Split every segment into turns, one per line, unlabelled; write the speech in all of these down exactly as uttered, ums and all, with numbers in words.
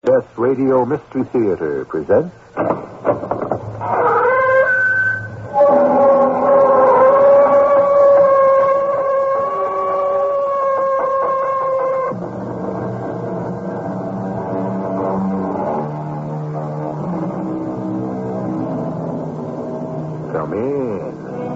Best Radio Mystery Theater presents... Come in.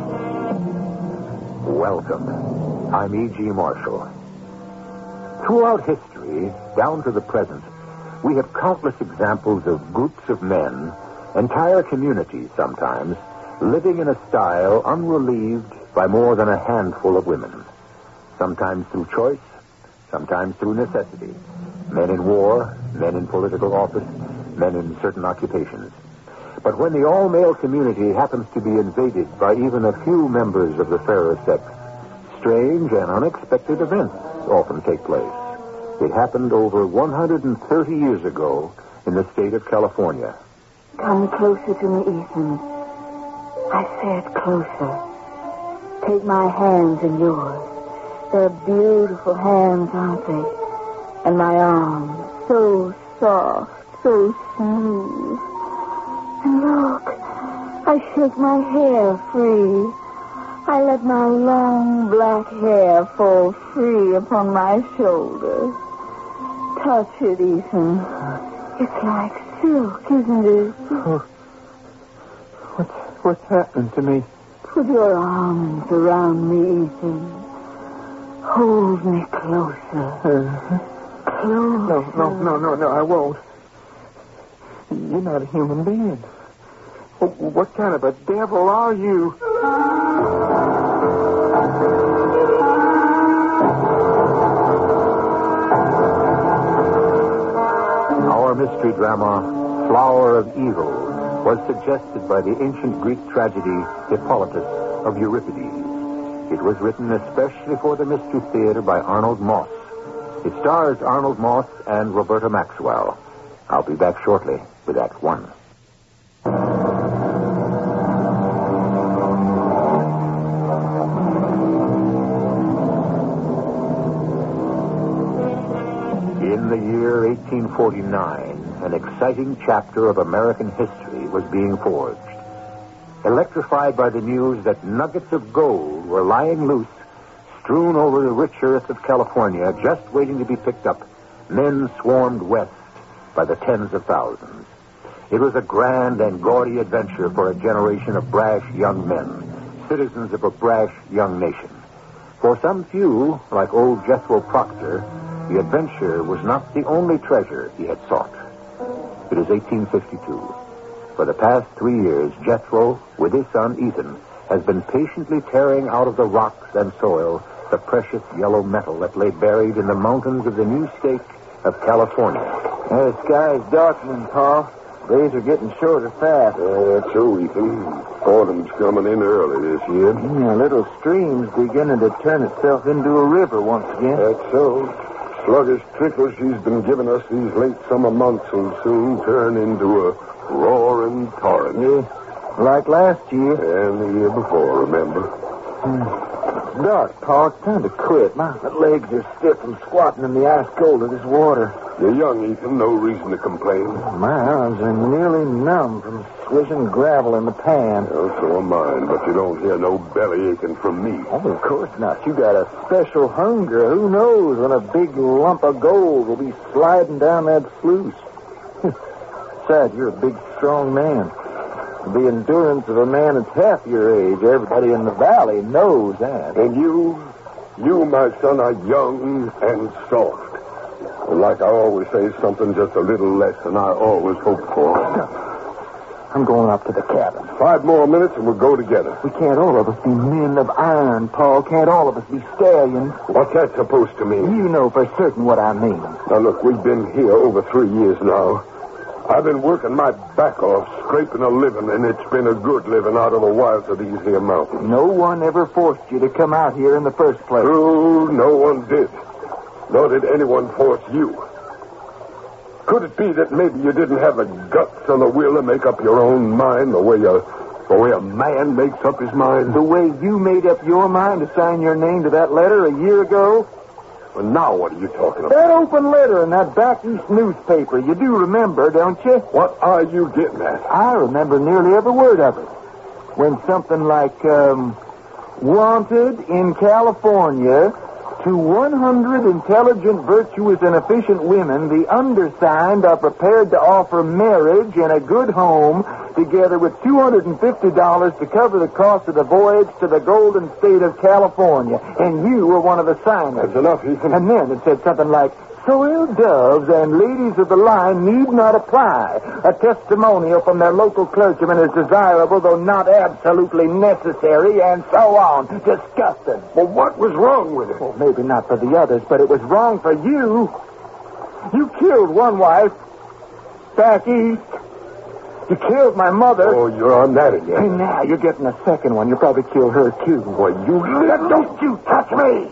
Welcome. I'm E G. Marshall. Throughout history, down to the present, we have countless examples of groups of men, entire communities sometimes, living in a style unrelieved by more than a handful of women. Sometimes through choice, sometimes through necessity. Men in war, men in political office, men in certain occupations. But when the all-male community happens to be invaded by even a few members of the fairer sex, strange and unexpected events often take place. It happened over one hundred thirty years ago in the state of California.
Come closer to me, Ethan. I said closer. Take my hands in yours. They're beautiful hands, aren't they? And my arms, so soft, so smooth. And look, I shake my hair free. I let my long black hair fall free upon my shoulders. Touch it, Ethan. It's like silk, isn't it?
Oh. What's, what's happening to me?
Put your arms around me, Ethan. Hold me closer.
Uh,
Closer.
no, no, no, no, no, I won't. You're not a human being. What kind of a devil are you?
Our mystery drama, Flower of Evil, was suggested by the ancient Greek tragedy Hippolytus of Euripides. It was written especially for the Mystery Theater by Arnold Moss. It stars Arnold Moss and Roberta Maxwell. I'll be back shortly with Act One. In the year eighteen forty-nine, an exciting chapter of American history was being forged. Electrified by the news that nuggets of gold were lying loose, strewn over the rich earth of California, just waiting to be picked up, men swarmed west by the tens of thousands. It was a grand and gaudy adventure for a generation of brash young men, citizens of a brash young nation. For some few, like old Jethro Proctor, the adventure was not the only treasure he had sought. It is eighteen fifty-two. For the past three years, Jethro, with his son Ethan, has been patiently tearing out of the rocks and soil the precious yellow metal that lay buried in the mountains of the new state of California.
The sky's darkening, Pa. Days are getting shorter fast.
Uh, that's so, Ethan. Autumn's coming in early this year.
Yeah, little stream's beginning to turn itself into a river once again.
That's so. Sluggish trickle she's been giving us these late summer months will soon turn into a roaring torrent.
Yeah, like last year.
And the year before, remember?
Hmm. It's dark, Pa. It's time to quit. My legs are stiff from squatting in the ice cold of this water.
You're young, Ethan. No reason to complain.
My arms are nearly numb from swishing gravel in the pan.
Well, so am mine, but you don't hear no belly aching from me.
Oh, of course not. You got a special hunger. Who knows when a big lump of gold will be sliding down that sluice? Besides, you're a big, strong man. The endurance of a man that's half your age, everybody in the valley knows that.
And you, you, my son, are young and soft. And like I always say, something just a little less than I always hoped for.
I'm going up to the cabin.
Five more minutes and we'll go together.
We can't all of us be men of iron, Paul. Can't all of us be stallions.
What's that supposed to mean?
You know for certain what I mean.
Now, look, we've been here over three years now. I've been working my back off, scraping a living, and it's been a good living out of the wilds of these here mountains.
No one ever forced you to come out here in the first place.
True, no one did. Nor did anyone force you. Could it be that maybe you didn't have the guts or the will to make up your own mind the way a, the way a man makes up his mind?
The way you made up your mind to sign your name to that letter a year ago?
Well, now what are you talking about?
That open letter in that back east newspaper. You do remember, don't you?
What are you getting at?
I remember nearly every word of it. When something like, um, wanted in California to one hundred intelligent, virtuous, and efficient women, the undersigned are prepared to offer marriage and a good home, together with two hundred fifty dollars to cover the cost of the voyage to the Golden State of California. And you were one of the signers.
That's enough, Ethan.
And then it said something like, soiled doves and ladies of the line need not apply. A testimonial from their local clergyman is desirable, though not absolutely necessary, and so on. Disgusting.
Well, what was wrong with it?
Well, maybe not for the others, but it was wrong for you. You killed one wife back east. You killed my mother.
Oh, you're on that again.
And now you're getting a second one. You'll probably kill her, too.
Well, you...
Don't you touch me!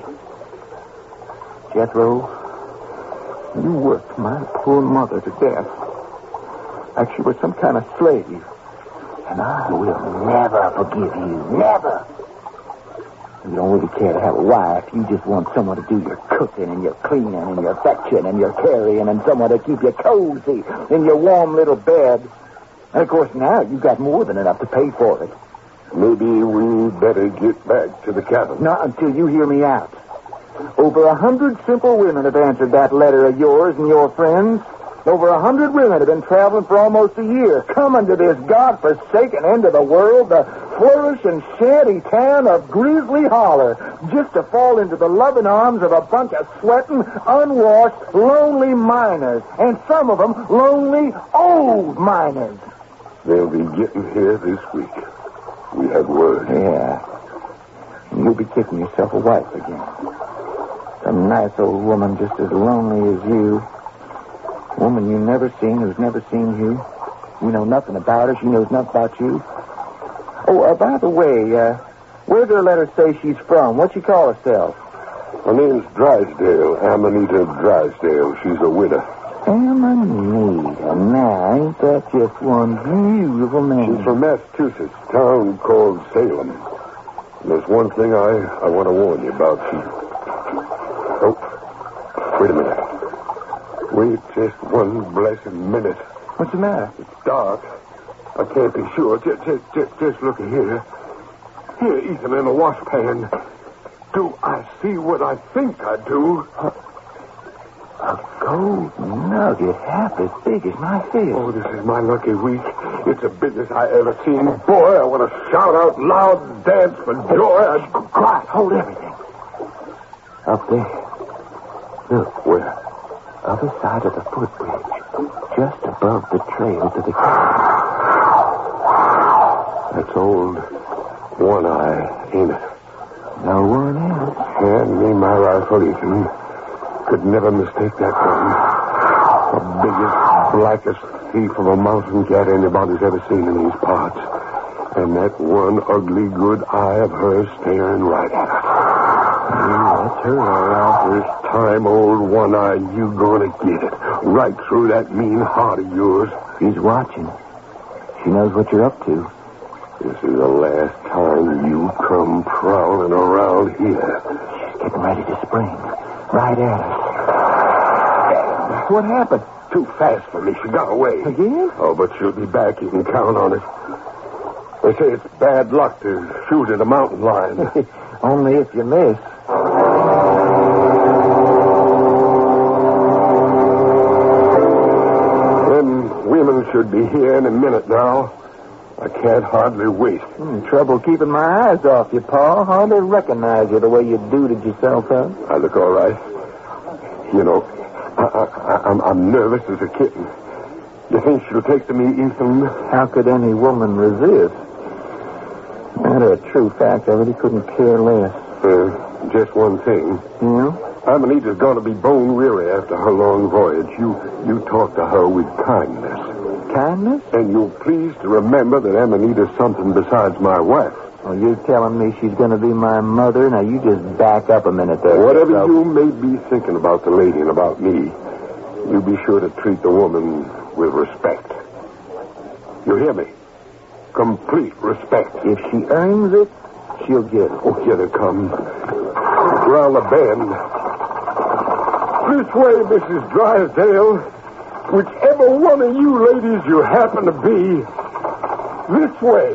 Jethro, you worked my poor mother to death. Like she was some kind of slave. And I will never forgive you. Never. You don't really care to have a wife. You just want someone to do your cooking and your cleaning and your fetching and your carrying and someone to keep you cozy in your warm little bed. And, of course, now you've got more than enough to pay for it.
Maybe we better get back to the cabin.
Not until you hear me out. Over a hundred simple women have answered that letter of yours and your friends. Over a hundred women have been traveling for almost a year, coming to this God-forsaken end of the world, the flourishing shanty town of Grizzly Holler, just to fall into the loving arms of a bunch of sweating, unwashed, lonely miners, and some of them lonely, old miners.
They'll be getting here this week. We had word.
Yeah. And you'll be kicking yourself a wife again. Some nice old woman just as lonely as you. Woman you never seen, who's never seen you. You know nothing about her. She knows nothing about you. Oh, uh, by the way, uh, where does her letter say she's from? What she call herself?
Her name's Drysdale, Amanita Drysdale. She's a widow.
Amanita. Now, ain't that just one beautiful name?
She's from Massachusetts, a town called Salem. And there's one thing I, I want to warn you about. She... Oh, wait a minute. Wait just one blessed minute.
What's the matter?
It's dark. I can't be sure. Just, just, just, just look here. Here, Ethan, in a washpan. Do I see what I think I do?
A, a gold nugget half as big as my fist.
Oh, this is my lucky week. It's the biggest I ever seen. Boy, I want to shout out loud and dance for joy. I...
Quiet, hold everything. Up there. Look.
Where?
Other side of the footbridge. Just above the trail to the cabin.
That's old One Eye, ain't it?
No one else.
Hand me my rifle, Ethan. Could never mistake that one. The biggest, blackest thief of a mountain cat anybody's ever seen in these parts. And that one ugly good eye of hers staring right at us.
Yeah, that's her, all right.
This time, old One Eye, you gonna get it. Right through that mean heart of yours.
She's watching. She knows what you're up to.
This is the last time you come prowling around here.
She's getting ready to spring. Right at us. What happened?
Too fast for me. She got away.
Again?
Oh, but she'll be back. You can count on it. They say it's bad luck to shoot at a mountain lion.
Only if you miss.
Them women should be here in a minute now. I can't hardly wait.
Hmm, trouble keeping my eyes off you, Pa. Hardly recognize you the way you duded yourself up.
I look all right. You know, I, I, I'm, I'm nervous as a kitten. You think she'll take to me, Ethan?
How could any woman resist? Matter of true fact, I really couldn't care less.
Uh, just one thing.
Yeah?
Amanita's going to be bone weary after her long voyage. You, you talk to her with kindness.
Kindness?
And you'll please to remember that Amanita's something besides my wife.
Well, you're telling me she's going to be my mother? Now, you just back up a minute there.
Whatever
so...
you may be thinking about the lady and about me, you be sure to treat the woman with respect. You hear me? Complete respect.
If she earns it, she'll get it.
Oh, here they come. Round the bend. This way, Missus Drysdale. Whichever one of you ladies you happen to be, this way.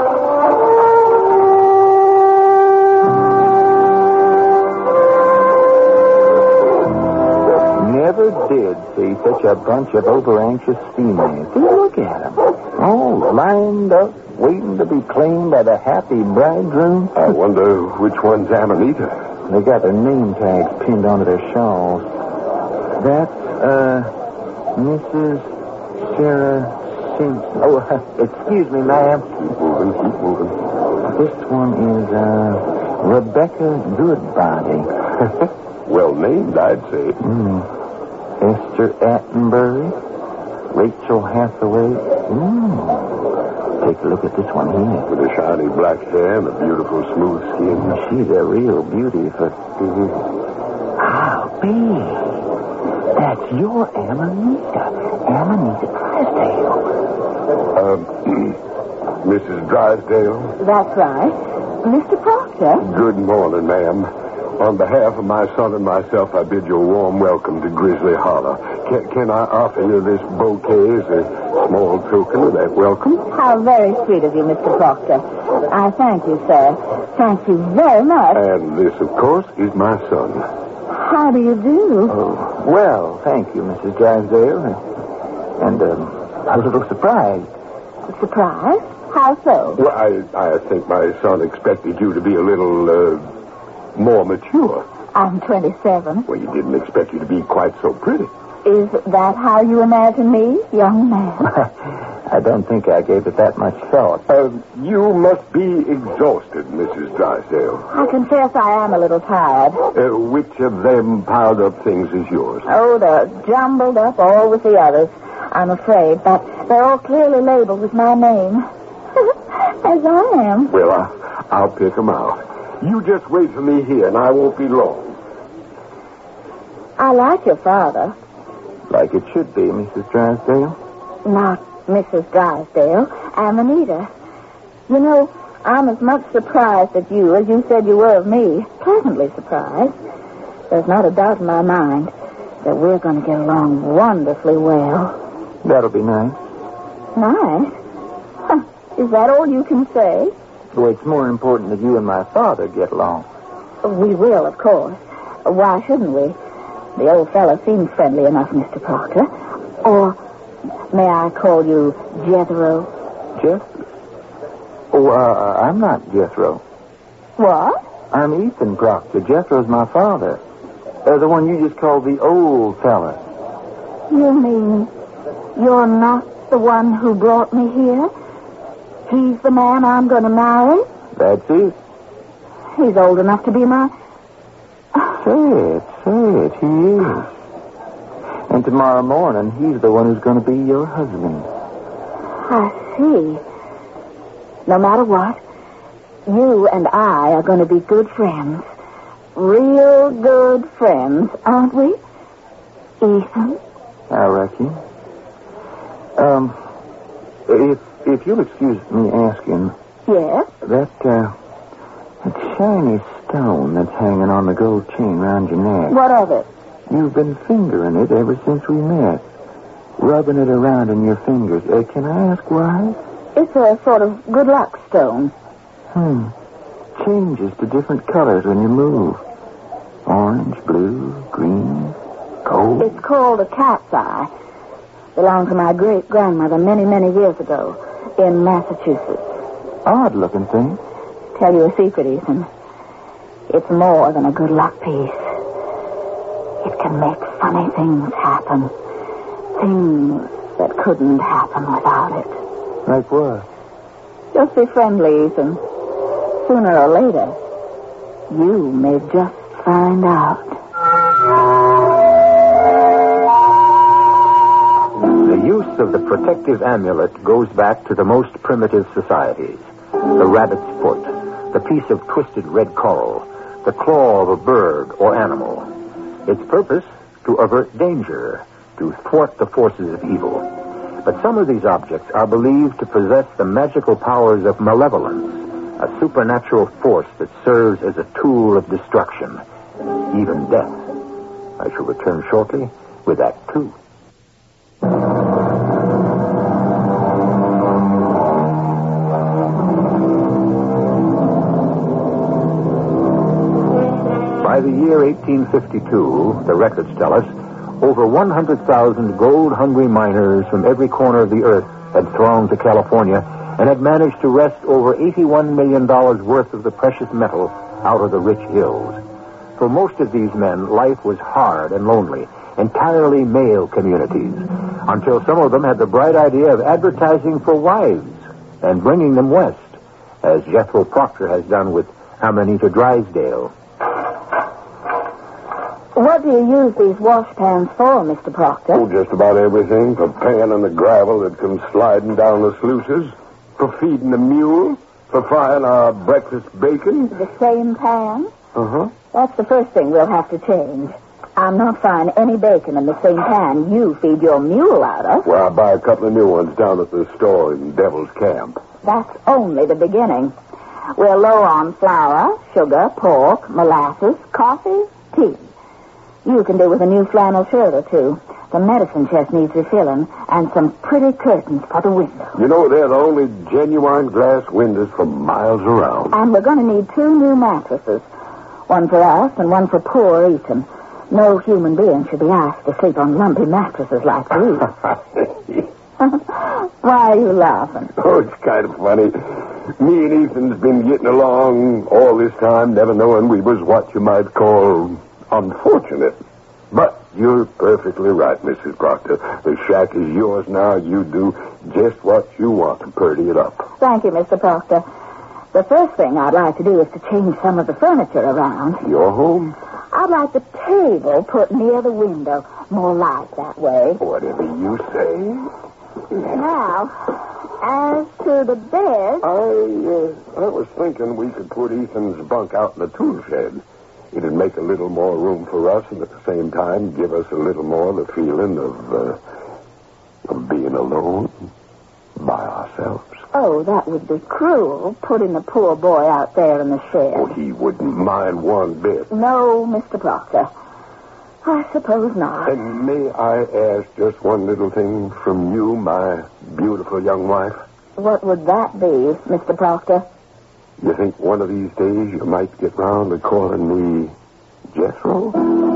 Never did see such a bunch of over-anxious females. See, look at them. Oh, lined up, waiting to be claimed by the happy bridegroom.
I wonder which one's Amanita.
They got their name tags pinned onto their shawls. That's, uh, Missus Sarah Simpson. Oh, excuse me, ma'am.
Keep moving, keep moving.
This one is, uh, Rebecca Goodbody.
Well named, I'd say.
Mm. Esther Attenbury. Rachel Hathaway. Mm. Take a look at this one here.
With a shiny black hair and a beautiful smooth skin.
She's a real beauty for... Mm-hmm. I'll be. That's your Amanita. Amanita Drysdale.
Uh, Missus Drysdale?
That's right. Mister Proctor?
Good morning, ma'am. On behalf of my son and myself, I bid you a warm welcome to Grizzly Hollow. Can, can I offer you this bouquet as a small token of that welcome?
How very sweet of you, Mister Proctor. I thank you, sir. Thank you very much.
And this, of course, is my son.
How do you do?
Oh, well, thank you, Missus Drysdale. And, um, a little surprised.
Surprised? How so?
Well, I, I think my son expected you to be a little, uh, more mature.
I'm twenty-seven.
Well, you didn't expect you to be quite so pretty.
Is that how you imagine me, young man?
I don't think I gave it that much thought.
Uh, you must be exhausted, Missus Drysdale.
I confess I am a little tired.
Uh, which of them piled up things is yours?
Oh, they're jumbled up all with the others, I'm afraid, but they're all clearly labeled with my name. As I am.
Well, I, I'll pick them out. You just wait for me here, and I won't be long.
I like your father.
Like it should be, Missus Drysdale.
Not Missus Drysdale, Amanita. You know, I'm as much surprised at you as you said you were of me. Pleasantly surprised. There's not a doubt in my mind that we're going to get along wonderfully well.
That'll be nice.
Nice? Huh. Is that all you can say?
Well, it's more important that you and my father get along.
We will, of course. Why shouldn't we? The old fellow seems friendly enough, Mister Proctor. Or may I call you Jethro?
Jethro? Oh, uh, I'm not Jethro.
What?
I'm Ethan Proctor. Jethro's my father. Uh, the one you just called the old fella.
You mean you're not the one who brought me here? He's the man I'm going to marry?
That's it.
He's old enough to be my...
Say it, say it. He is. And tomorrow morning, he's the one who's going to be your husband.
I see. No matter what, you and I are going to be good friends. Real good friends, aren't we? Ethan?
I reckon. Um, if if you'll excuse me asking...
Yes?
That, uh, that shiny stone that's hanging on the gold chain around your neck.
What of it?
You've been fingering it ever since we met. Rubbing it around in your fingers. Uh, can I ask why?
It's a sort of good luck stone.
Hmm. Changes to different colors when you move. Orange, blue, green, gold.
It's called a cat's eye. Belonged to my great-grandmother many, many years ago in Massachusetts.
Odd-looking thing.
Tell you a secret, Ethan. It's more than a good luck piece. It can make funny things happen. Things that couldn't happen without it.
Like what?
Just be friendly, Ethan. Sooner or later, you may just find out.
The use of the protective amulet goes back to the most primitive societies. The rabbit's foot, the piece of twisted red coral, the claw of a bird or animal. Its purpose, to avert danger, to thwart the forces of evil. But some of these objects are believed to possess the magical powers of malevolence, a supernatural force that serves as a tool of destruction, even death. I shall return shortly with Act Two. By the year eighteen fifty-two, the records tell us, over one hundred thousand gold-hungry miners from every corner of the earth had thronged to California and had managed to wrest over eighty-one million dollars worth of the precious metal out of the rich hills. For most of these men, life was hard and lonely, entirely male communities, until some of them had the bright idea of advertising for wives and bringing them west, as Jethro Proctor has done with Amanita Drysdale.
What do you use these washpans for, Mister Proctor?
Oh, just about everything. For panning the gravel that comes sliding down the sluices. For feeding the mule. For frying our breakfast bacon.
The same pan?
Uh-huh.
That's the first thing we'll have to change. I'm not frying any bacon in the same pan you feed your mule out of.
Well, I'll buy a couple of new ones down at the store in Devil's Camp.
That's only the beginning. We're low on flour, sugar, pork, molasses, coffee, tea. You can do with a new flannel shirt or two. The medicine chest needs refilling, and some pretty curtains for the window.
You know, they're the only genuine glass windows for miles around.
And we're going to need two new mattresses. One for us and one for poor Ethan. No human being should be asked to sleep on lumpy mattresses like these. Why are you laughing?
Oh, it's kind of funny. Me and Ethan's been getting along all this time, never knowing we was what you might call unfortunate. But you're perfectly right, Missus Proctor. The shack is yours now. You do just what you want to purdy it up.
Thank you, Mister Proctor. The first thing I'd like to do is to change some of the furniture around.
Your home?
I'd like the table put near the window. More light that way.
Whatever you say.
Now, as to the bed...
I, uh, I was thinking we could put Ethan's bunk out in the tool shed. It'd make a little more room for us and at the same time give us a little more the feeling of, uh, of being alone by ourselves.
Oh, that would be cruel, putting the poor boy out there in the shed.
Oh, he wouldn't mind one bit.
No, Mister Proctor. I suppose not.
And may I ask just one little thing from you, my beautiful young wife?
What would that be, Mister Proctor?
You think one of these days you might get round to calling me Jethro?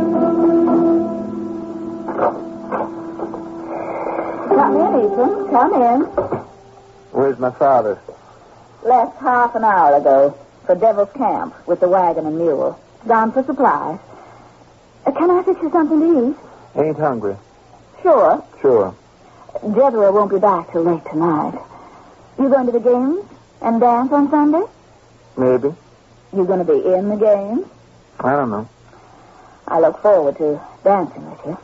Come in, Ethan. Come in.
Where's my father?
Left half an hour ago for Devil's Camp with the wagon and mule. Gone for supplies. Uh, can I fix you something to eat?
Ain't hungry.
Sure.
Sure.
Jethro won't be back till late tonight. You going to the games and dance on Sunday?
Maybe.
You going to be in the games?
I don't know.
I look forward to dancing with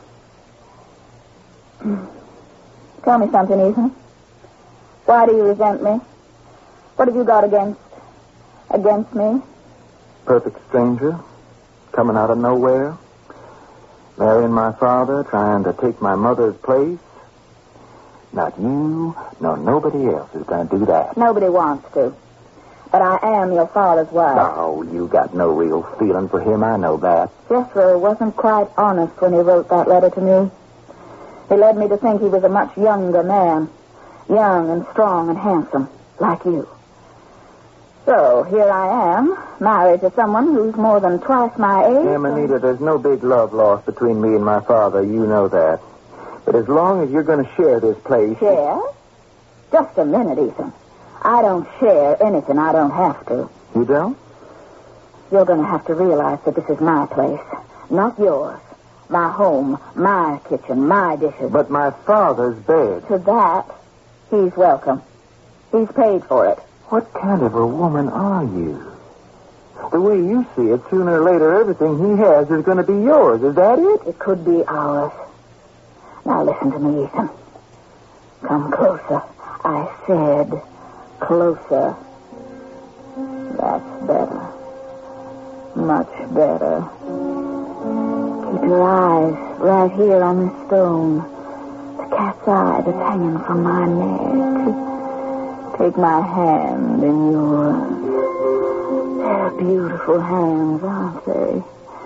you. Tell me something, Ethan. Why do you resent me? What have you got against against me?
Perfect stranger. Coming out of nowhere. Marrying my father. Trying to take my mother's place. Not you, nor nobody else is going to do that.
Nobody wants to. But I am your father's wife.
Oh, you got no real feeling for him. I know that.
Jethro wasn't quite honest when he wrote that letter to me. He led me to think he was a much younger man. Young and strong and handsome, like you. So, here I am, married to someone who's more than twice my age.
Amanita, and... there's no big love lost between me and my father. You know that. But as long as you're going to share this place...
Share? Just a minute, Ethan. I don't share anything I don't have to.
You don't?
You're going to have to realize that this is my place, not yours. My home, my kitchen, my dishes.
But my father's bed.
To that, he's welcome. He's paid for it.
What kind of a woman are you? The way you see it, sooner or later, everything he has is going to be yours. Is that it?
It could be ours. Now listen to me, Ethan. Come closer. I said closer. That's better. Much better. Keep your eyes right here on this stone. The cat's eye that's hanging from my neck. Take my hand in yours. They're beautiful hands, aren't they?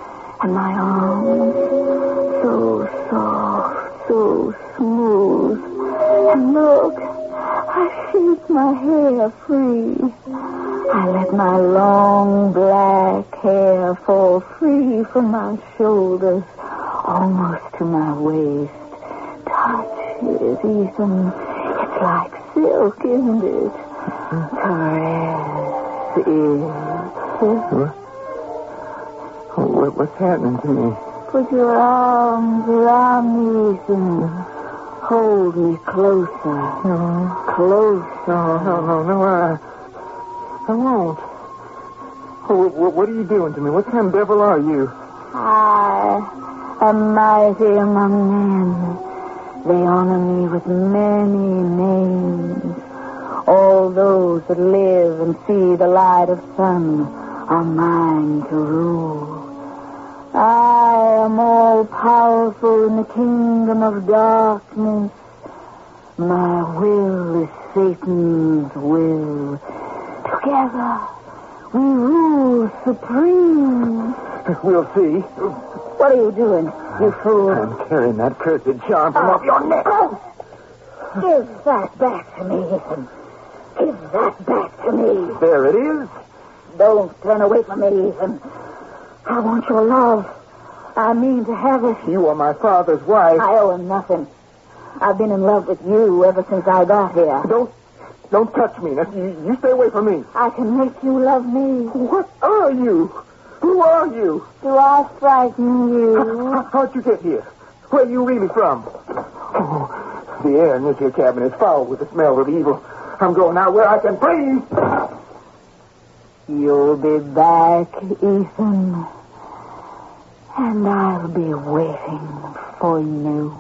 And my arms, so soft, so smooth. And look, I shake my hair free. I let my long black hair fall free from my shoulders, almost to my waist. Touch it, Ethan. It's like silk, isn't it? Caress it.
What? What's happening to me?
Put your arms around me, Ethan. Hold me closer.
No.
Closer.
No, no, no, no, I... I won't. Oh, what, what are you doing to me? What kind of devil are you?
I am mighty among men. They honor me with many names. All those that live and see the light of sun are mine to rule. I am all powerful in the kingdom of darkness. My will is Satan's will. Together, we rule supreme.
We'll see.
What are you doing, you fool?
I'm carrying that cursed charm from off your neck.
Give that back to me, Ethan. Give that back to me.
There it is.
Don't turn away from me, Ethan. I want your love. I mean to have it.
You are my father's wife.
I owe him nothing. I've been in love with you ever since I got here.
Don't, don't touch me. Now, you, you stay away from me.
I can make you love me.
What are you? Who are you?
Do I frighten you?
How, how'd you get here? Where are you really from? Oh, the air in this here cabin is foul with the smell of evil. I'm going out where I can breathe.
You'll be back, Ethan. And I'll be waiting for you.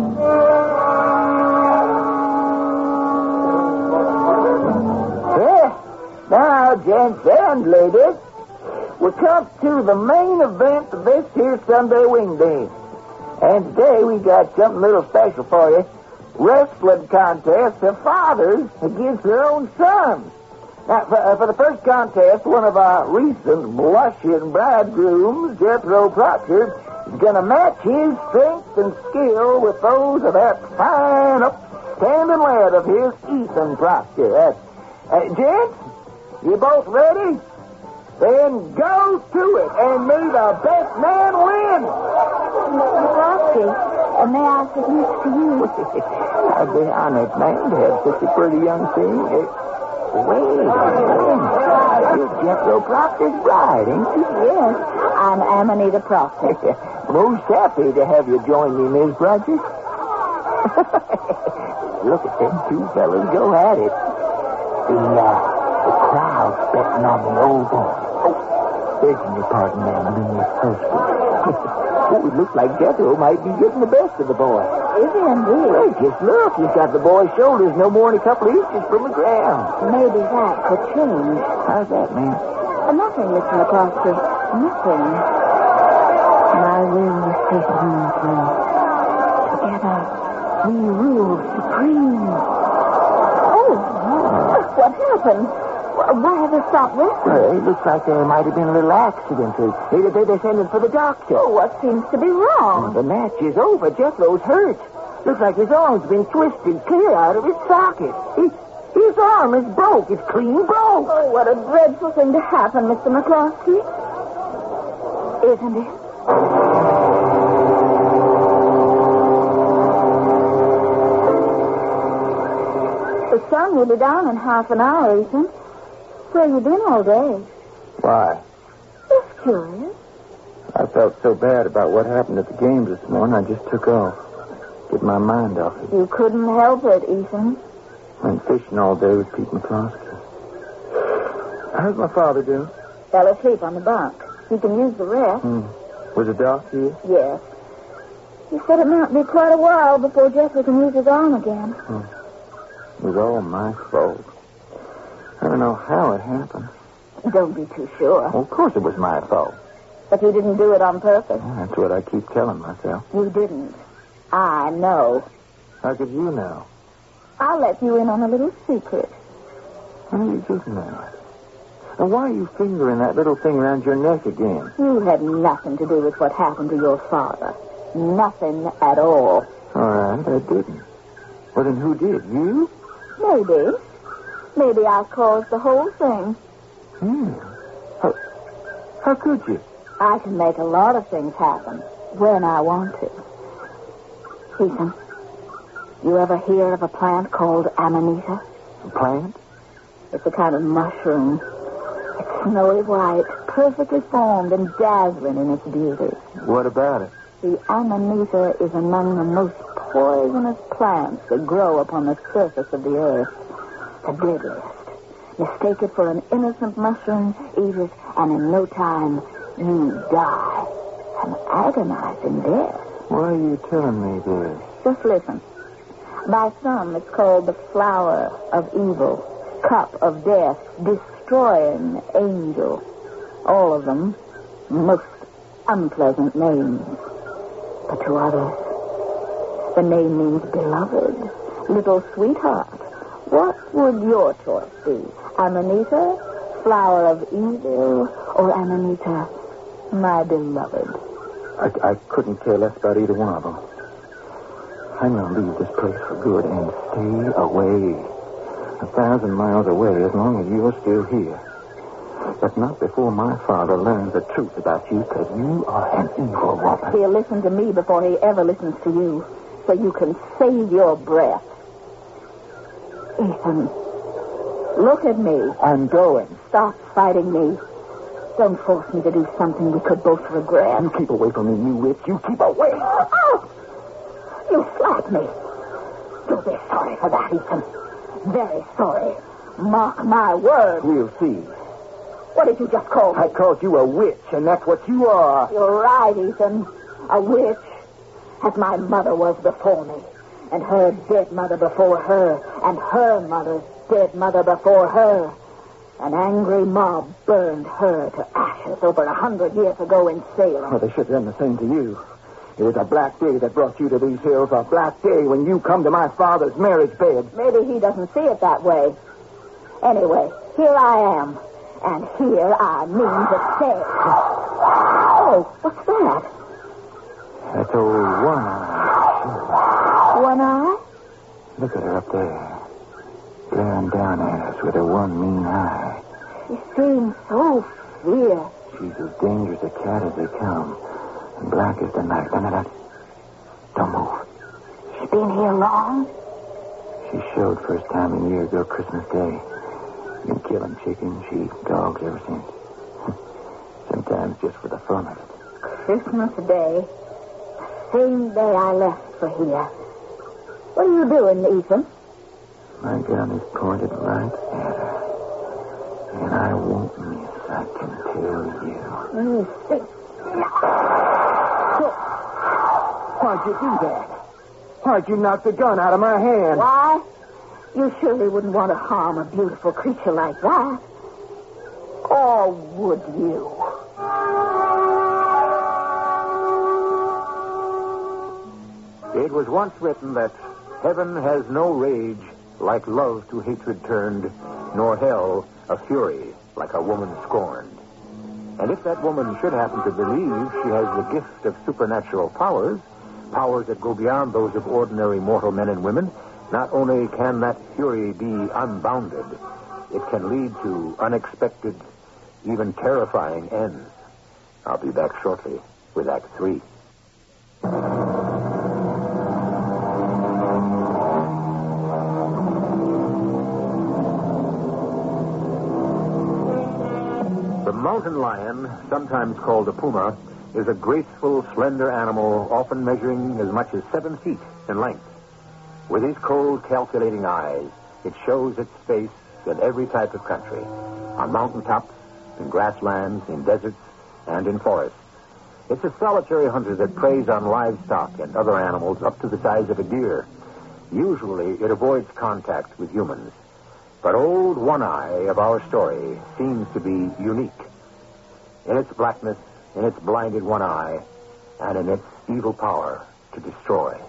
Yeah. Now, gents and ladies, we come to the main event of this here Sunday wing day. And today we got something a little special for you. Wrestling contest of fathers against their own sons. Now, for, uh, for the first contest, one of our recent blushing bridegrooms, Jethro Proctor, is going to match his strength and skill with those of that fine, upstanding lad of his, Ethan Proctor. Uh, uh, gents, you both ready? Then go to it, and may the best man win.
Mister Proctor, uh, may I sit next to you?
I'd be honored, man, to have such a pretty young thing. Uh, Wait a minute. You're Jethro Proctor's bride, ain't you?
Yes, I'm Amanita Proctor.
Most happy to have you join me, Miss Proctor. Look at them two fellas go at it. The, uh, the crowd's betting on the old boy. Oh, begging your pardon, ma'am, I'm in your first Oh, it looks like Jethro might be getting the best of the boy.
Is he indeed?
Hey, just look. He's got the boy's shoulders no more than a couple of inches from the ground.
Maybe that could change.
How's that, ma'am?
Uh, nothing, Mister McCloskey. Nothing. My will is Satan's will. Together, we rule supreme. Oh, what happened? Why have they stopped wrestling?
Well, it looks like there might have been a little accident. They, they, they're sending for the doctor.
Oh, what seems to be wrong?
The match is over. Jethro's hurt. Looks like his arm's been twisted clear out of his socket. He, his arm is broke. It's clean broke.
Oh, what a dreadful thing to happen, Mister McCloskey. Isn't it? The sun will be down in half an hour, Ethan. Where you been all day?
Why?
Just curious.
I felt so bad about what happened at the games this morning, I just took off. Get my mind off it.
You couldn't help it, Ethan.
Went fishing all day with Pete McCloskey. How's my father doing?
Fell asleep on the bunk. He can use the rest.
Hmm. Was the doc here?
Yes. He said it might be quite a while before Jeffrey can use his arm again.
Hmm. It was all my fault. I don't know how it happened.
Don't be too sure.
Well, of course it was my fault.
But you didn't do it on purpose.
Well, that's what I keep telling myself.
You didn't. I know.
How could you know?
I'll let you in on a little secret.
How are you getting that? And why are you fingering that little thing around your neck again?
You had nothing to do with what happened to your father. Nothing at all.
All right, I didn't. Well, then who did? You?
Maybe. Maybe I caused the whole thing.
Hmm. How, how could you?
I can make a lot of things happen when I want to. Ethan, you ever hear of a plant called amanita?
A plant?
It's a kind of mushroom. It's snowy white, perfectly formed and dazzling in its beauty.
What about it?
The amanita is among the most poisonous plants that grow upon the surface of the earth. The deadliest. Mistake it for an innocent mushroom, eat it, and in no time, you die. An agonizing death.
Why are you telling me this?
Just listen. By some, it's called the flower of evil, cup of death, destroying angel. All of them most unpleasant names. But to others, the name means beloved, little sweetheart. What would your choice be? Amanita, flower of evil, or Amanita, my beloved?
I, I couldn't care less about either one of them. I'm going to leave this place for good and stay away. A thousand miles away as long as you're still here. But not before my father learns the truth about you, because you are an evil woman.
He'll listen to me before he ever listens to you, so you can save your breath. Ethan, look at me.
I'm going.
Stop fighting me. Don't force me to do something we could both regret.
You keep away from me, you witch. You keep away.
Oh! You slapped me. You'll be sorry for that, Ethan. Very sorry. Mark my words.
We'll see.
What did you just call me?
I called you a witch, and that's what you are.
You're right, Ethan. A witch, as my mother was before me, and her dead mother before her, and her mother's dead mother before her. An angry mob burned her to ashes over a hundred years ago in Salem.
Well, they should have done the same to you. It was a black day that brought you to these hills, a black day when you come to my father's marriage bed.
Maybe he doesn't see it that way. Anyway, here I am, and here I mean to stay. Oh, what's that?
That's old One Eye.
One eye?
Look at her up there, glaring down at us with her one mean eye.
She seems so fierce.
She's as dangerous a cat as they come, and black as the night. No, no, no. Don't move.
She's been here long?
She showed first time a year ago, Christmas Day. Been killing chickens, sheep, dogs ever since. Sometimes just for the fun of it.
Christmas Day. The same day I left for here. What are you doing, Ethan?
My gun is pointed right at her. And I won't miss, I can tell you.
You think...
Why'd you do that? Why'd you knock the gun out of my hand?
Why? You surely wouldn't want to harm a beautiful creature like that. Or would you?
It was once written that heaven has no rage like love to hatred turned, nor hell a fury like a woman scorned. And if that woman should happen to believe she has the gift of supernatural powers, powers that go beyond those of ordinary mortal men and women, not only can that fury be unbounded, it can lead to unexpected, even terrifying ends. I'll be back shortly with Act Three. The mountain lion, sometimes called a puma, is a graceful, slender animal, often measuring as much as seven feet in length. With his cold, calculating eyes, it shows its face in every type of country, on mountaintops, in grasslands, in deserts, and in forests. It's a solitary hunter that preys on livestock and other animals up to the size of a deer. Usually, it avoids contact with humans. But old One Eye of our story seems to be unique. In its blackness, in its blinded one eye, and in its evil power to destroy.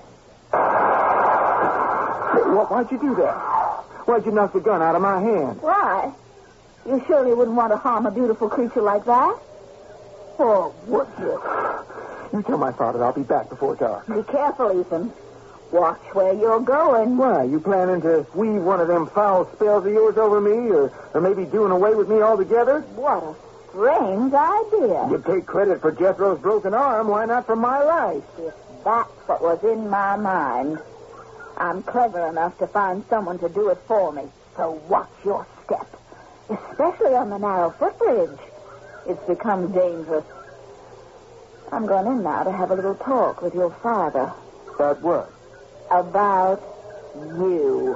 Why'd you do that? Why'd you knock the gun out of my hand?
Why? You surely wouldn't want to harm a beautiful creature like that. Or would you?
You tell my father I'll be back before dark.
Be careful, Ethan. Watch where you're going.
Why, you planning to weave one of them foul spells of yours over me, or, or maybe doing away with me altogether?
What a strange idea.
You take credit for Jethro's broken arm, why not for my life?
If that's what was in my mind, I'm clever enough to find someone to do it for me. So watch your step, especially on the narrow footbridge. It's become dangerous. I'm going in now to have a little talk with your father.
About what?
About you.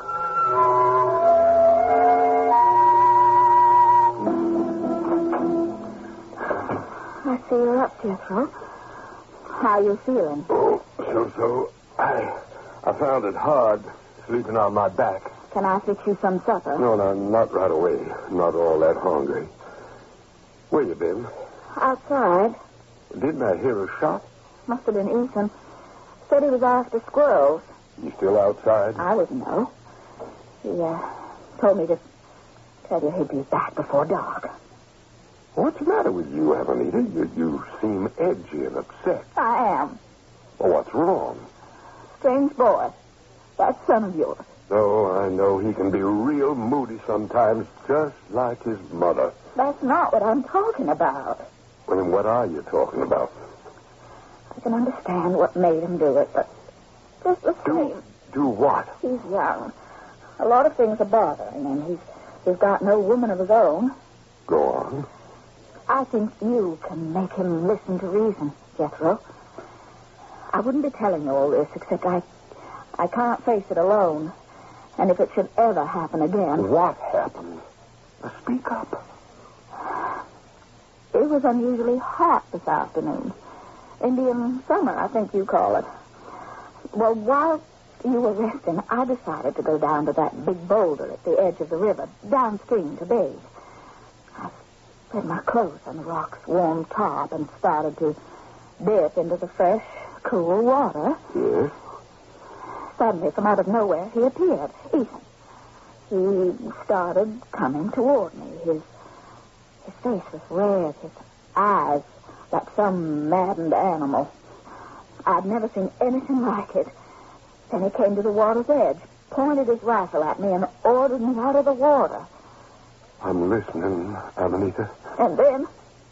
I see you're up, Jethro. How you feeling?
Oh, so-so. I, I found it hard sleeping on my back.
Can I fix you some supper?
No, no, not right away. Not all that hungry. Where you been?
Outside.
Didn't I hear a shot?
Must have been Ethan. Said he was after squirrels.
You still outside?
I wouldn't know. He uh, told me to tell you he'd be back before dark.
What's the matter with you, Amanita? You, you seem edgy and upset.
I am.
Well, what's wrong?
Strange boy. That son of yours.
Oh, I know he can be real moody sometimes, just like his mother.
That's not what I'm talking about.
Well, then what are you talking about?
I can understand what made him do it, but just the
Do,
same.
do what?
He's young. A lot of things are bothering him. He's, he's got no woman of his own.
Go on.
I think you can make him listen to reason, Jethro. I wouldn't be telling you all this, except I, I can't face it alone. And if it should ever happen again...
What happened? Now, speak up.
It was unusually hot this afternoon. Indian summer, I think you call it. Well, while you were resting, I decided to go down to that big boulder at the edge of the river, downstream to bathe. I spread my clothes on the rock's warm top and started to dip into the fresh, cool water.
Yes?
Suddenly, from out of nowhere, he appeared. Ethan. He started coming toward me. His, his face was red, his eyes like some maddened animal. I'd never seen anything like it. Then he came to the water's edge, pointed his rifle at me, and ordered me out of the water.
I'm listening, Amanita.
And then...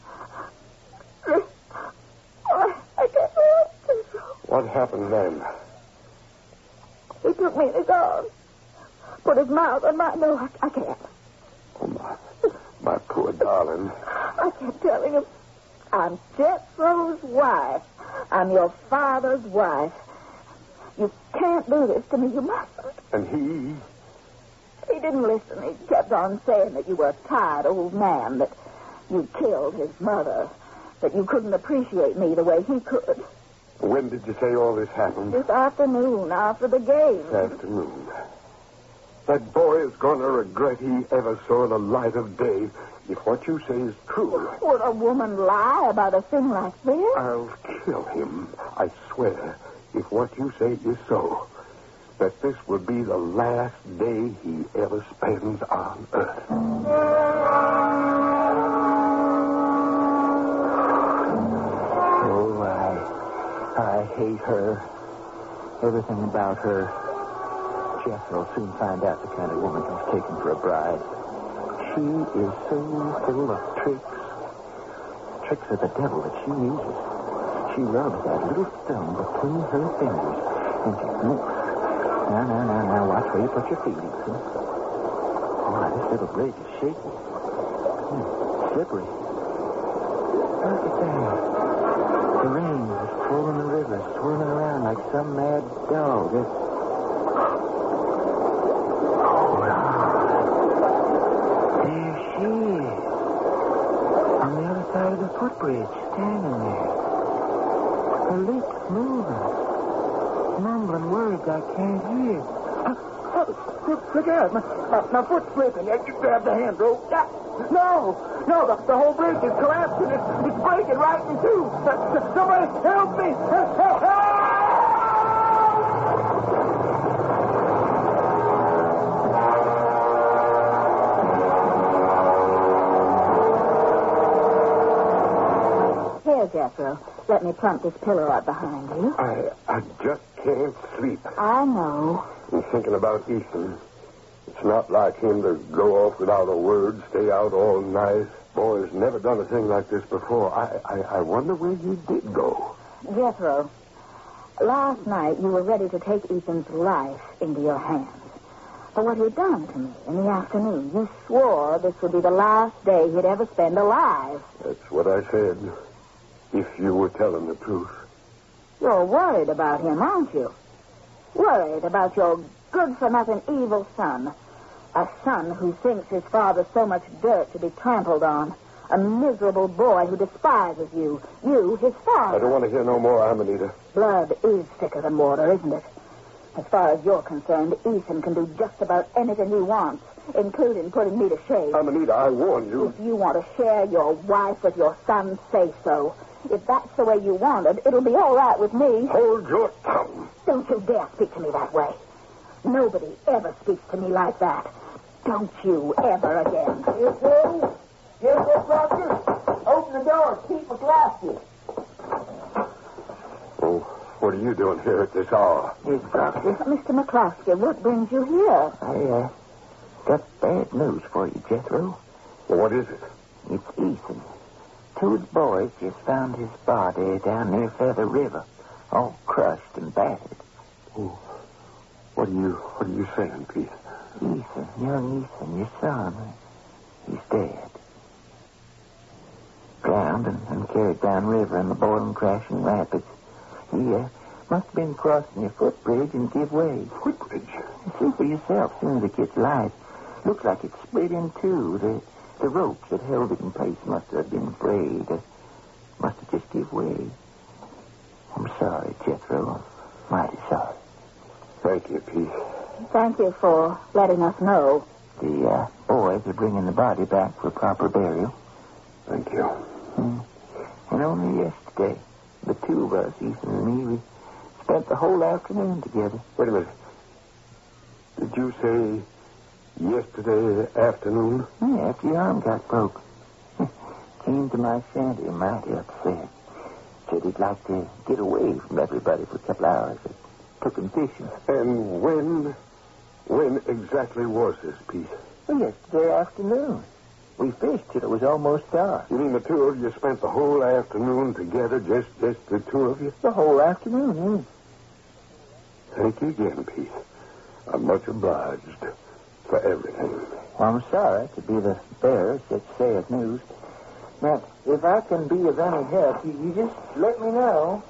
Oh, I can't help it.
What happened then?
He took me in his arms, put his mouth on my... No, I, I can't.
Oh, my, my poor darling.
I kept telling him, I'm Jethro's wife. I'm your father's wife. You can't do this to me. You mustn't.
And he...
He didn't listen. He kept on saying that you were a tired old man, that you killed his mother, that you couldn't appreciate me the way he could.
When did you say all this happened?
This afternoon, after the game.
This afternoon. That boy is going to regret he ever saw the light of day if what you say is true.
Would a woman lie about a thing like this?
I'll kill him, I swear, if what you say is so. That this will be the last day he ever spends on Earth.
Oh, I, I hate her. Everything about her. Jethro will soon find out the kind of woman he's taken for a bride. She is so full of tricks. Tricks of the devil that she uses. She rubs that little stone between her fingers and she moves. Now, now, now, now, watch where you put your feet, Ethan. Why, this little bridge is shaky. Hmm, slippery. Look at that. The rain is pulling the river, swimming around like some mad dog. It's... Oh, there she is. On the other side of the footbridge, standing there. Her lips moving. Mumbling words I can't hear. Uh, oh, look, look out. My, my, my foot's slipping. You grab the handrail. Yeah. No, no, the, the whole bridge is collapsing. It's, it's breaking right in two. Uh, somebody help me. Help, help, help!
Jethro. Let me plump this pillow out behind you.
I, I just can't sleep.
I know.
I'm thinking about Ethan. It's not like him to go off without a word, stay out all night. Boy's never done a thing like this before. I, I, I wonder where he did go.
Jethro, last night you were ready to take Ethan's life into your hands. But what you'd done to me in the afternoon, you swore this would be the last day he'd ever spend alive.
That's what I said. If you were telling the truth.
You're worried about him, aren't you? Worried about your good-for-nothing evil son. A son who thinks his father's so much dirt to be trampled on. A miserable boy who despises you. You, his father.
I don't want to hear no more, Amanita.
Blood is thicker than water, isn't it? As far as you're concerned, Ethan can do just about anything he wants, including putting me to shame.
Amanita, I warn you.
If you want to share your wife with your son, say so. If that's the way you wanted, it'll be all right with me.
Hold your tongue.
Don't you dare speak to me that way. Nobody ever speaks to me like that. Don't you ever again.
You see? Here's the doctor. Open the door. Keep McCloskey.
Oh, what are you doing here at this hour?
Yes, Doctor.
Mister McCloskey, what brings you here?
I, uh, got bad news for you, Jethro.
Well, what is it?
It's Ethan. Two of the boys just found his body down near Feather River, all crushed and battered.
Oh, what are you, what are you saying, Pete?
Ethan, young Ethan, your son, he's dead. Drowned and, and carried downriver in the boiling, crashing rapids. He uh, must have been crossing your footbridge and give way.
Footbridge?
See for yourself, soon as it gets light. Looks like it split in two. The, the ropes that held it in place must have been frayed. Uh, must have just give way. I'm sorry, Jethro. I'm mighty sorry.
Thank you, Pete.
Thank you for letting us know.
The uh, boys are bringing the body back for proper burial.
Thank you.
Hmm. And only yesterday, the two of us, Ethan and me, we spent the whole afternoon together.
Wait a minute. Did you say yesterday afternoon?
Yeah, after your arm got broke. Came to my shanty mighty upset. Said he'd like to get away from everybody for a couple hours. I took him fishing.
And when, when exactly was this, Pete?
Well, yesterday afternoon. We fished till it was almost dark.
You mean the two of you spent the whole afternoon together, just, just the two of you?
The whole afternoon, yeah.
Thank you again, Pete. I'm much obliged for everything.
Well, I'm sorry to be the bearer of such sad news. Now, if I can be of any help, you, you just let me know.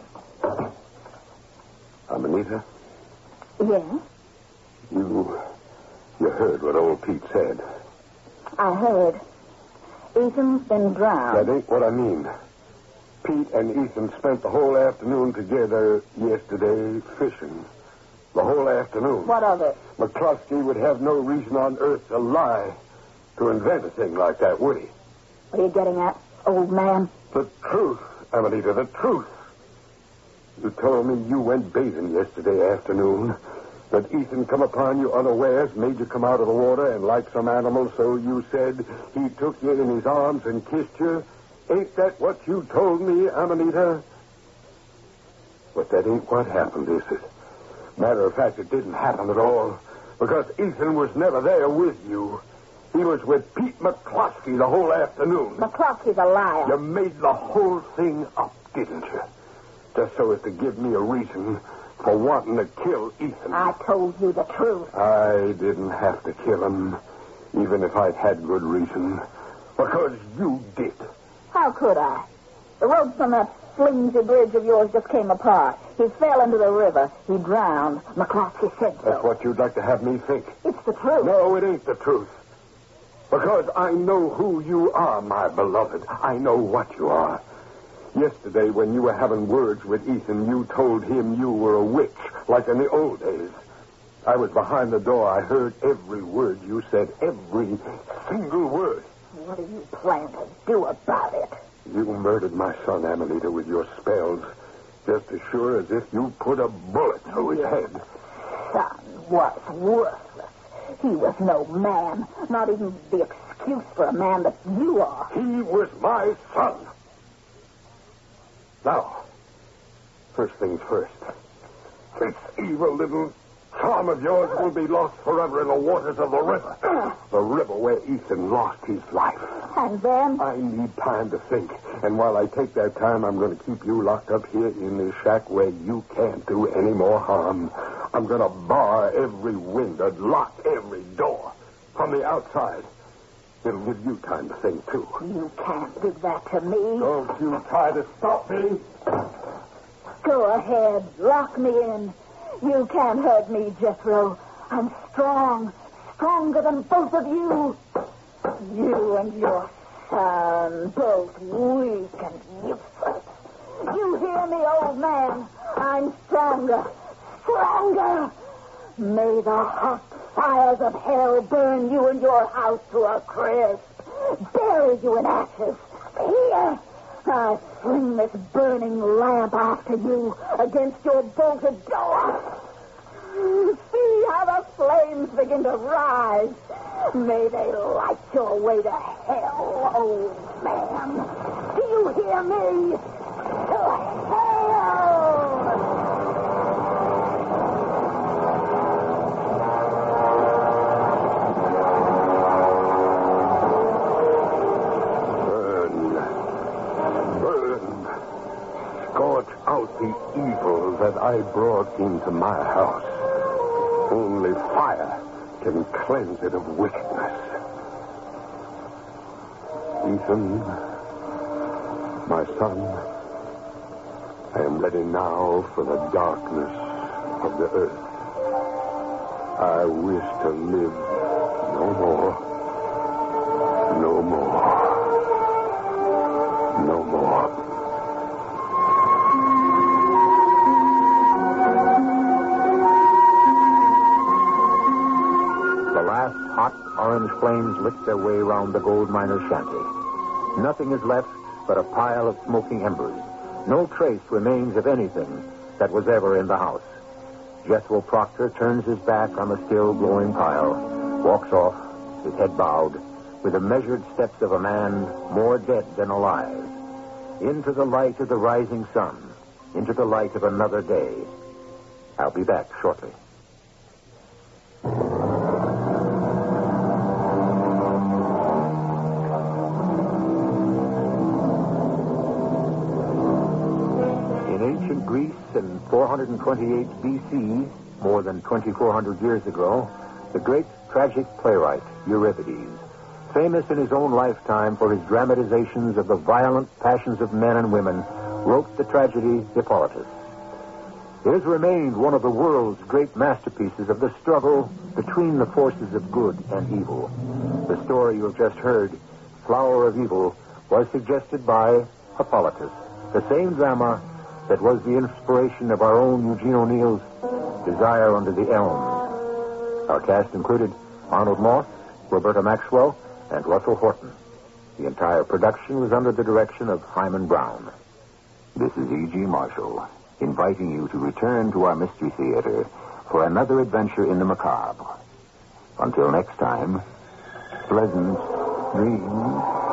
Amanita,
Yes?
you, you heard what old Pete said.
I heard. Ethan's been drowned.
That ain't what I mean. Pete and Ethan spent the whole afternoon together yesterday fishing. The whole afternoon.
What of it?
McCloskey would have no reason on earth to lie, to invent a thing like that, would he?
What are you getting at, old man?
The truth, Amanita, the truth. You told me you went bathing yesterday afternoon, that Ethan come upon you unawares, made you come out of the water, and like some animal, so you said he took you in his arms and kissed you. Ain't that what you told me, Amanita? But that ain't what happened, is it? Matter of fact, it didn't happen at all, because Ethan was never there with you. He was with Pete McCloskey the whole afternoon.
McCloskey's a liar.
You made the whole thing up, didn't you? Just so as to give me a reason for wanting to kill Ethan.
I told you the truth.
I didn't have to kill him, even if I'd had good reason, because you did.
How could I? The ropes from that flimsy bridge of yours just came apart. He fell into the river. He drowned. McCloskey said so.
That's what you'd like to have me think.
It's the truth.
No, it ain't the truth. Because I know who you are, my beloved. I know what you are. Yesterday, when you were having words with Ethan, you told him you were a witch, like in the old days. I was behind the door. I heard every word you said, every single word.
What do you plan to do about it?
You murdered my son, Amanita, with your spells, just as sure as if you put a bullet through his head.
Son was worthless. He was no man, not even the excuse for a man that you are.
He was my son. Now, first things first. This evil little charm of yours will be lost forever in the waters of the river. The river where Ethan lost his life.
And then?
I need time to think. And while I take that time, I'm going to keep you locked up here in this shack where you can't do any more harm. I'm going to bar every window, lock every door from the outside. It'll give you time to think, too.
You can't do that to me.
Don't you try to stop me.
Go ahead. Lock me in. You can't hurt me, Jethro. I'm strong. Stronger than both of you. You and your son, both weak and useless. You hear me, old man? I'm stronger. Stronger. May the hot fires of hell burn you and your house to a crisp. Bury you in ashes. Here. I fling this burning lamp after you against your bolted door. See how the flames begin to rise. May they light your way to hell, old man. Do you hear me? To hell!
Out the evil that I brought into my house. Only fire can cleanse it of wickedness. Ethan, my son, I am ready now for the darkness of the earth. I wish to live no more. No more. No more.
Hot orange flames lick their way round the gold miner's shanty. Nothing is left but a pile of smoking embers. No trace remains of anything that was ever in the house. Jethro Proctor turns his back on the still glowing pile, walks off, his head bowed, with the measured steps of a man more dead than alive, into the light of the rising sun, into the light of another day. I'll be back shortly. Greece in four twenty-eight B C, more than twenty-four hundred years ago, the great tragic playwright Euripides, famous in his own lifetime for his dramatizations of the violent passions of men and women, wrote the tragedy Hippolytus. It has remained one of the world's great masterpieces of the struggle between the forces of good and evil. The story you have just heard, Flower of Evil, was suggested by Hippolytus, the same drama that was the inspiration of our own Eugene O'Neill's Desire Under the Elms. Our cast included Arnold Moss, Roberta Maxwell, and Russell Horton. The entire production was under the direction of Hyman Brown.
This is E G. Marshall, inviting you to return to our Mystery Theater for another adventure in the macabre. Until next time, pleasant dreams.